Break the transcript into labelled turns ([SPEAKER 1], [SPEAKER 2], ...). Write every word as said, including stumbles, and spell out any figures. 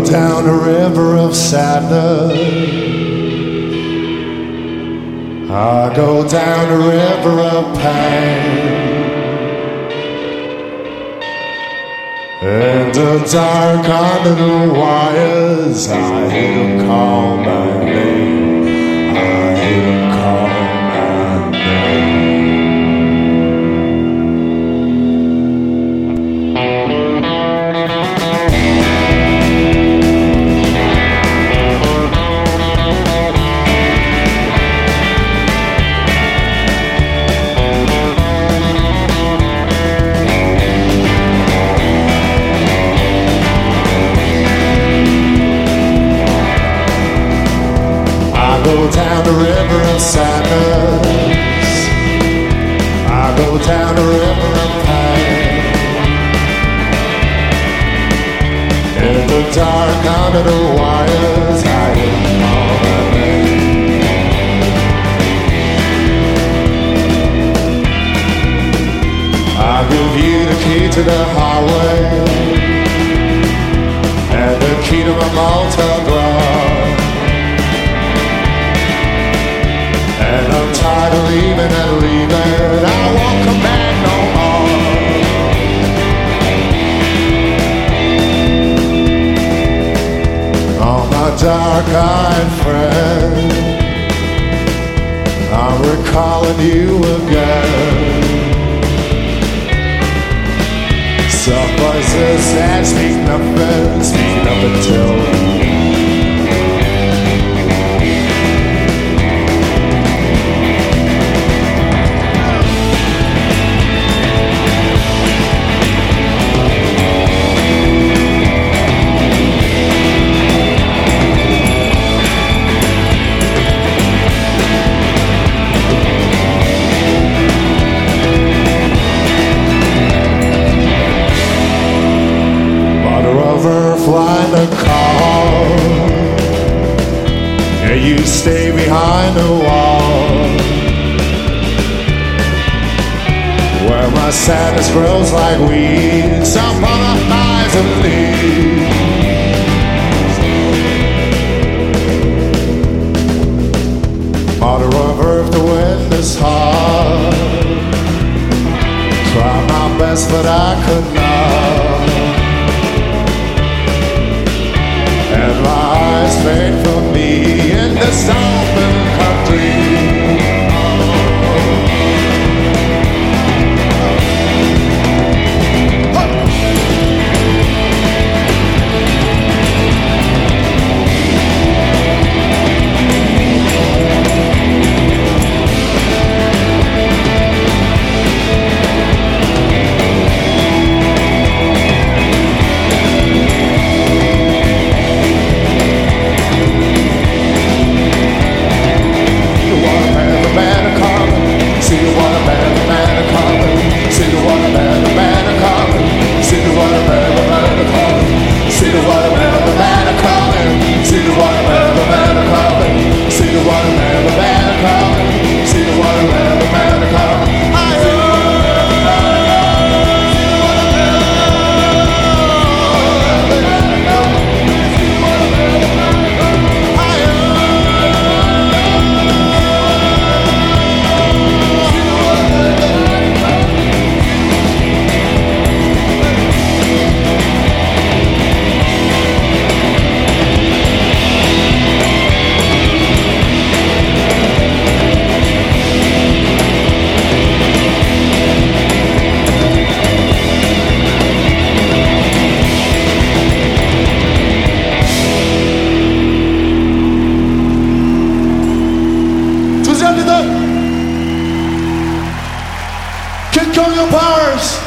[SPEAKER 1] down a river of sadness. I go down a river of pain. In the dark under the wires, I hear him call my name. I hear him call my name. I go down the river of sadness. I go down the river of pain. In the dark under the wires, I hear all my name. I give you the key to the highway and the key to my motor block. And I'm tired of leaving and leaving. I won't come back no more. Oh, my dark-eyed friend, I'm recalling you again. Some voices that speak nothing, speak nothing till flying the car, and you stay behind the wall, where my sadness grows like weeds upon the thighs of leaves. Mother of earth, the wind is hard. Try my best, but I could not. And my eyes fade from me in this open country. Kick on your powers.